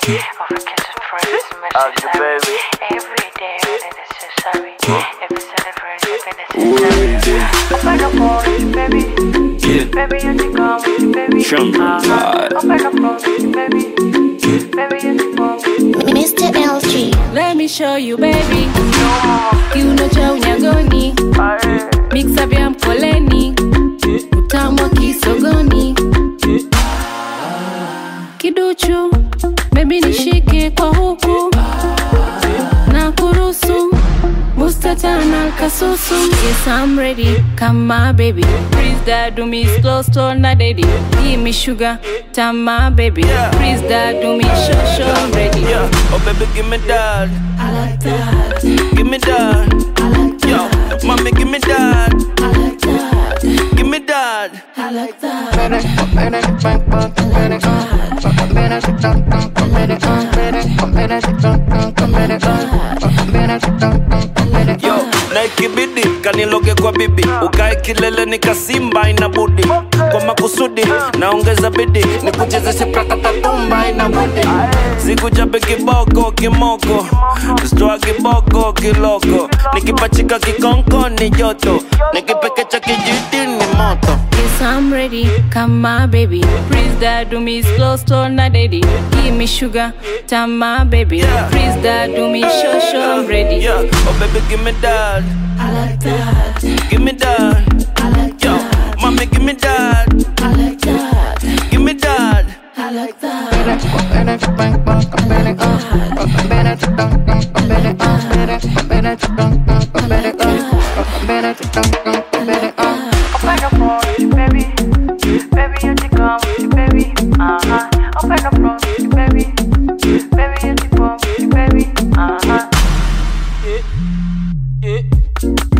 baby. Every day when it is necessary. If it's celebrated, when it's necessary. Open up all this, baby. Baby, you think I'm with you, baby. Open up all this, baby. Baby, you think I'm with you. Mr. LG. Let me show you, baby. Kiuno cha unyagoni, mixa vya mkoleni, utamu wa kisogoni. Kiduchu, baby nishike kwa huku, na kurusu mustatana kasusu. Yes, I'm ready, come my baby. Please dad, do me slow, slow, na daddy. Give me sugar, time my baby. Please dad, do me show, I'm ready. Yeah, oh baby, give me that. I like that. Give me that. I like that. Yo, mommy, give me that. I like that. Give me that. I like that. I like that. Yo, na ikibidi kaniloge kwa bibi, ukae kilele nikasimba inabudi. Kwa makusudi naongeza bidi, nikuchezeshe prakata tumba inabudi. Sikuchape kiboko kimoko, sitoa kiboko kiloko. Nikipachika kikonko ni joto, nikipekecha kijiti ni moto. Yes, I'm ready, come my baby. Please dad, do me slow, slow, na daddy. Give me sugar, time my baby. Please dad, do me show, I'm ready. Yeah, oh baby, give me that. I like that. Give me that. I like Yo, that. mommy, give me that. I like that. Give me that. I like that. I like that. Open up all this, baby. Baby, you think I'm with you, baby. Open up all this, baby. Baby, you think I'm with you, baby. Yeah.